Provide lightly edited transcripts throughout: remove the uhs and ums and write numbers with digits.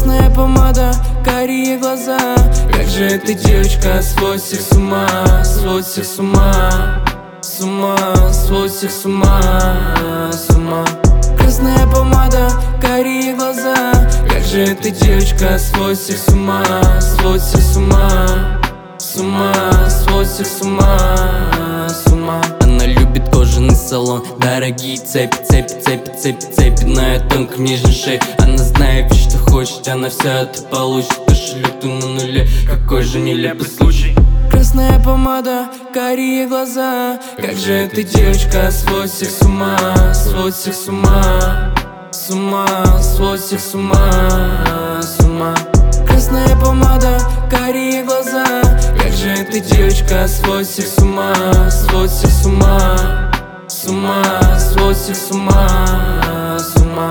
Красная помада, карие глаза. Как же эта девочка сводит всех с ума, сводит всех с ума, с ума, сводит всех с ума, с ума. Красная помада, карие глаза. Как же эта девочка сводит всех с ума, сводит всех с ума, с ума, сводит всех с ума, с ума. Она любит кожаный салон, дорогие цепи, цепи, цепи, цепи, цепи на ее тонкой нежной шее. Она знает, что хочет, она все это получит. Кошелек ты на нуле, какой же нелепый случай. Красная помада, карие глаза. Как же эта девочка сводит всех с ума, сводит всех с ума, с ума, сводит всех с ума, с ума. Красная помада, карие глаза. Как же эта девочка сводит всех с ума, сводит всех с ума, с ума, сводит всех с ума, с ума.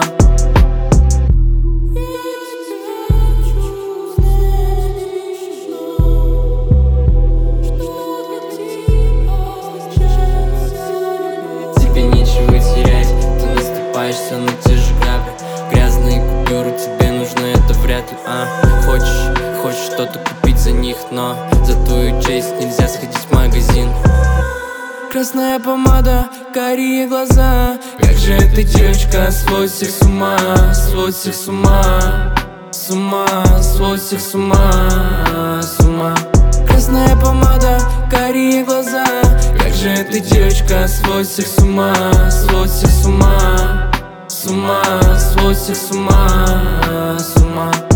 Тебе нечего терять, ты наступаешься на те же грабли. Грязные купюры, тебе нужно это вряд ли. Хочешь что-то купить за них, но за твою честь нельзя сходить в магазин. Красная помада, карие глаза. Как же эта девочка сводит всех с ума, сводит всех с ума, с ума, сводит всех с ума, с ума. Красная помада, карие глаза. Как же эта девочка сводит всех с ума, сводит всех с ума, с ума, сводит всех с ума, с ума.